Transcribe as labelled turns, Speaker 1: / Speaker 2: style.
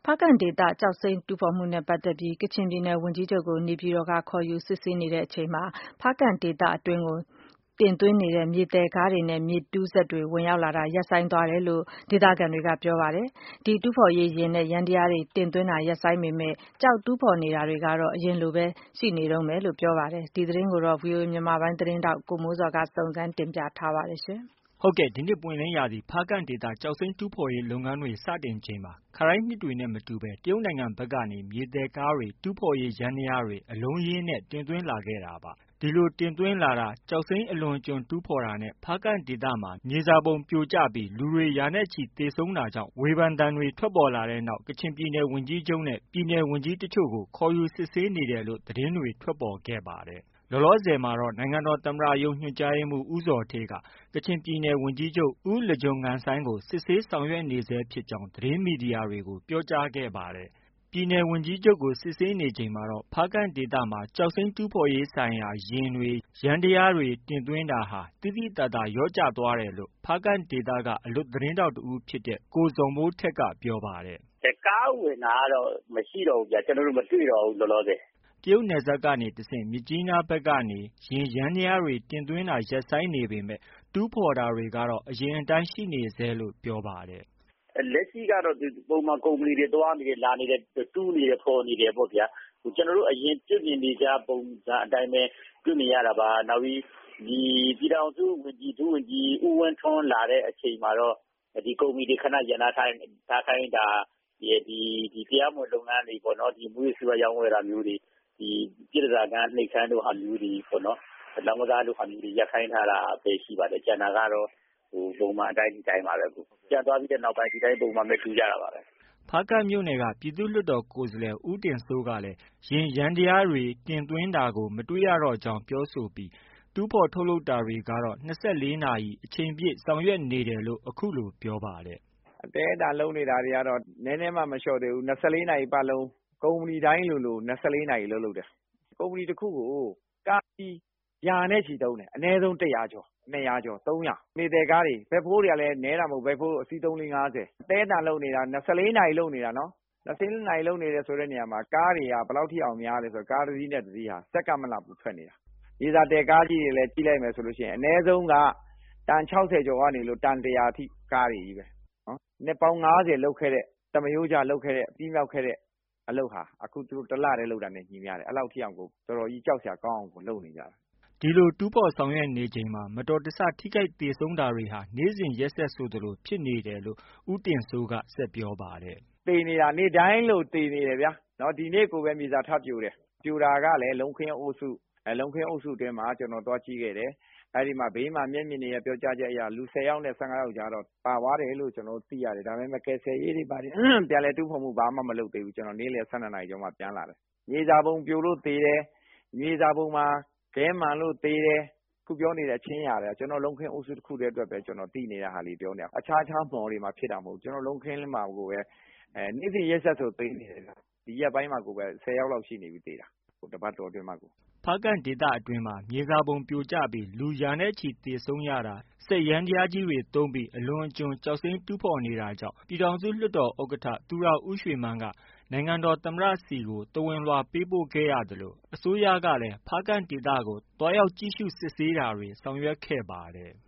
Speaker 1: ကန်ဒေသကျောက်စိမ်းတူးဖော်မှုနဲ့ပတ်သက်ပြီး ကချင်ပြည်နယ်ဝန်ကြီးချုပ်ကို နေပြည်တော်က ခေါ်ယူစစ်ဆေးနေချိန်မှာ ဖားကန့်ဒေသအတွင်းကို တင်သွင်းနေတဲ့ မြေသယ်ကားတွေနဲ့ မြေတူးစက်တွေ ဝင်ရောက်လာတာ ရပ်ဆိုင်းသွားတယ်လို့ ဒေသခံတွေက ပြောပါတယ်။ ဒီတူးဖော်ရေးယာဉ်နဲ့ ယန္တရားတွေ တင်သွင်းတာ ရပ်ဆိုင်းပေမဲ့ ကျောက်တူးဖော်နေတာတွေကတော့ အရင်လိုပဲ ရှိနေတုန်းပဲလို့ ပြောပါတယ်။ ဒီသတင်းကိုတော့ ဗွီအိုအေမြန်မာပိုင်းရဲ့သတင်းထောက် ကိုမိုးဇော်က တင်ပြထားပါတယ်။
Speaker 2: ဒီနှစ်ပွင့်လင်းရာသီ ဖားကန့်ဒေသ ကျောက်စိမ်းတူးဖော်ရေးလုပ်ငန်းတွေ စတင်ချိန်မှာ ခါတိုင်းနှစ်တွေနဲ့မတူဘဲ တရုတ်နိုင်ငံဘက်ကနေ မြေသယ်ကားတွေ၊ တူးဖော်ရေးယန္တရားတွေ အလုံးအရင်းနဲ့ တင်သွင်းလာခဲ့တာပါ။ ဒီလို တင်သွင်းလာတာ ကျောက်စိမ်းအလွန်အကျွံတူးဖော်တာနဲ့ ဖားကန့်ဒေသမှာ မြေစာပုံပြိုကျပြီး လူတွေ ရာနဲ့ချီသေဆုံးတာကြောင့် ဝေဖန်သံတွေ ထွက်ပေါ်လာတဲ့နောက် ကချင်ပြည်နယ်ဝန်ကြီးချုပ်နဲ့ ပြည်နယ်ဝန်ကြီးတချို့ကို ခေါ်ယူစစ်ဆေးနေတယ်လို့ သတင်းတွေ ထွက်ပေါ်ခဲ့ပါတယ်။ လောလောဆယ်မှာတော့ နိုင်ငံတော်သမ္မတရုံး ညွှန်ကြားရေးမှူး ဦးဇော်ဌေးက ကချင်ပြည်နယ်ဝန်ကြီးချုပ် ဦးလဂျုံငန်ဆိုင်းကို စစ်ဆေးဆောင်ရွက်နေဆဲဖြစ်ကြောင်း သတင်းမီဒီယာတွေကို ပြောကြားခဲ့ပါတယ်။ ပြည်နယ်ဝန်ကြီးချုပ်ကို စစ်ဆေးနေချိန်မှာတော့ ဖားကန့်ဒေသမှာ ကျောက်စိမ်းတူးဖော်ရေးဆိုင်ရာ ယာဉ်တွေ၊ ယန္တရားတွေ တင်သွင်းတာဟာ သိသိသာသာ လျော့ကျသွားတယ်လို့ ဖားကန့်ဒေသက အလွတ်သတင်းထောက်တဦးဖြစ်တဲ့ ကိုဇော်မိုးထက်က ပြောပါတယ်
Speaker 3: ။ “ကားဝင်တာကတော့ မရှိတော့ဘူးဗျ။ ကျနော်တို့ မတွေ့တော့ဘူး လောလောဆယ်။
Speaker 2: ” တရုတ်နယ်စပ်ကနေတဆင့် မြစ်ကြီးနားဘက်ကနေ ယာဉ်ယန္တရားတွေ တင်သွင်းတာ ရပ်ဆိုင်းနေပေမဲ့ တူးဖော်တာတွေကတော့ အရင်အတိုင်း ရှိနေဆဲလို့ ပြောပါတယ်
Speaker 3: ။ “လက်ရှိကတော့ ပုံမှန်ကုမ္ပဏီတွေ သွားနေတယ်၊ လာနေတယ်၊ တူးနေတယ်၊ ဖော်နေတယ်ပေါ့ဗျာ။ ကျနော်တို့ အရင်တွေ့မြင်နေကျပုံစံအတိုင်းပဲ တွေ့မြင်ရတာပါ။ နောက်ပြီး ပြည်ထောင်စုဝန်ကြီး ဒုဝန်ကြီး ဦးဝင်းထွန်းလာတဲ့အချိန်မှာတော့ ဒီကုမ္ပဏီတွေ ခဏရပ်နားထားခိုင်းတာရယ်၊ တရားမဝင်လုပ်ငန်းတွေပေါ့နော်။ မူးယစ်ဆေးဝါးရောင်းဝယ်တာမျိုးတွေ၊ ပြည့်တန်ဆာ နှိပ်ခမ်းတဲ့ဟာမျိုးတွေပေါ့နော်။ လောင်းကစားတို့ဟာမျိုးတွေ ရပ်ခိုင်းထားတာပဲ ရှိပါတယ်။ ကျန်တာကတော့ ပုံမှန်အတိုင်း ဒီတိုင်းပါပဲ။ ပြန်သွားပြီးတဲ့နောက်ပိုင်း ဒီတိုင်းပုံမှန်ပဲ တူးကြတာပါပဲ။ ”
Speaker 2: ဖားကန့်မြို့နယ်က ပြည်သူ့လွှတ်တော်ကိုယ်စားလှယ် ဦးတင်စိုးကလည်း ယာဉ်ယန္တရားတွေ တင်သွင်းတာကို မတွေ့ရတော့ကြောင်း ပြောဆိုပြီး တူးဖော်ထုတ်လုပ်တာတွေကတော့ ၂၄ နာရီ အချိန်ပြည့်ဆောင်ရွက်နေတယ်လို့ အခုလို ပြောပါတယ်
Speaker 4: ။ “အသည်းအသန်လုပ်နေတာတွေကတော့ နည်းနည်းမှ မလျှော့သေးဘူး။ ၂၄ နာရီပတ်လုံး ကုမ္ပဏီတိုင်းလိုလို ၂၄ နာရီ အလုပ်လုပ်တယ်။ ကုမ္ပဏီတခုကို ကားကြီး ရာနဲ့ချီသုံးတယ်။ အနည်းဆုံး ၁၀၀ ကျော်၊ ၂၀၀ ကျော်၊ ၃၀၀။ မြေသယ်ကားတွေ ဘက်ဖိုးတွေကလည်း နည်းတာမဟုတ်ဘူး။ ဘက်ဖိုး အစီး ၃-၄-၅၀။ အသည်းအသန်လုပ်နေတာ ၂၄ နာရီလုပ်နေတာနော်။ ၂၄ နာရီလုပ်နေတဲ့နေရာမှာ ကားတွေက ဘယ်လောက်ထိအောင်များလဲဆိုတော့ ကားတစီးနဲ့ တစီးဟာ စက္ကန့်မလှဘူးထွက်နေတာ။ မြေစာသယ်ကားကြီးတွေလည်း ကြည့်လိုက်မယ်ဆိုရင် အနည်းဆုံးက တန် ၆၀ ကျော်ကနေ တန် ၁၀၀ အထိ ကားတွေချည်းပဲ။ နှစ်ပေါင်း ၅၀ လုပ်ခဲ့တဲ့ သမားရိုးကျလုပ်ခဲ့တဲ့ ပြီးမြောက်ခဲ့တဲ့အလုပ်ဟာ အခု သူတို့ တလတည်းလုပ်တာနဲ့ ညီမျှတယ်။ အဲလောက်ထိအောင်ကို တော်တော်ကြီး ကြောက်စရာကောင်းအောင်လုပ်နေကြတာ။
Speaker 2: ” ဒီလို တူးဖော်ဆောင်ရွက်နေချိန်မှာ မတော်တဆ ထိခိုက်သေဆုံးတာတွေဟာ နေ့စဉ်ရက်ဆက်ဆိုသလို ဖြစ်နေတယ်လို့ ဦးတင်စိုးက ဆက်ပြောပါတယ်
Speaker 4: ။ “သေနေတာ နေ့တိုင်းလိုသေနေတယ်ဗျာ။ ဒီနေ့ကိုပဲ မြေစာထပ်ပြိုတယ်။ ပြိုတာကလည်း လုံးခင်းအုပ်စု။ လုံးခင်းအုပ်စုအတွင်းမှာ ကျနော်သွားကြည့်ခဲ့တယ်။ အဲဒီမှာ ဘေးမှာ မျက်မြင်တွေရဲ့ ပြောကြားချက်အရ လူ ၁၀ ယောက်နဲ့ ၁၅ ယောက်ကြားတော့ ပါသွားတယ်လို့ ကျနော်တို့ သိရတယ်။ ဒါပေမဲ့ ကယ်ဆယ်ရေးတွေ ဘာတွေ ပြန်လည်တူးဖော်မှု ဘာမှ မလုပ်သေးဘူး။ ကျနော် နေ့လည် ၁၂ နာရီကျော်မှ ပြန်လာတယ်။ မြေစာပုံပြိုလို့သေတယ်။ မြေစာပုံမှာ ခဲမှန်လို့သေတယ်။ အခုပြောနေတဲ့ ချင်းရွာတွေက ကျနော် လုံးခင်းအုပ်စုတခုတည်းအတွက်ပဲ သိနေတဲ့ဟာလေးပြောနေတာ။ အခြားမှော်တွေမှာ ဖြစ်တာမဟုတ်ဘူး။ ကျနော် လုံးခင်းမှာကိုပဲ နေ့စဉ်ရက်ဆက်ဆို သေနေတယ်။ ဒီရက်ပိုင်းမှာကိုပဲ ၁၀ ယောက်လောက်ရှိနေပြီသေတာ။ တပတ်တောအတွင်းမှာကို။
Speaker 2: ” ဖားကန့်ဒေသအတွင်းမှာ မြေစာပုံပြိုကျပြီး လူရာနဲ့ချီသေဆုံးရတာ၊ စက်ယန္တရားကြီးတွေသုံးပြီး အလွန်အကျွံ ကျောက်စိမ်းတူးဖော်နေတာကြောင့် ပြည်ထောင်စုလွှတ်တော်ဥက္ကဋ္ဌ သူရဦးရွှေမန်းက နိုင်ငံတော်သမ္မတဆီကို သဝဏ်လွှာပေးပို့ခဲ့ရသလို အစိုးရကလည်း ဖားကန့်ဒေသကို သွားရောက်ကြည့်ရှုစစ်ဆေးတာတွေ ဆောင်ရွက်ခဲ့ပါတယ်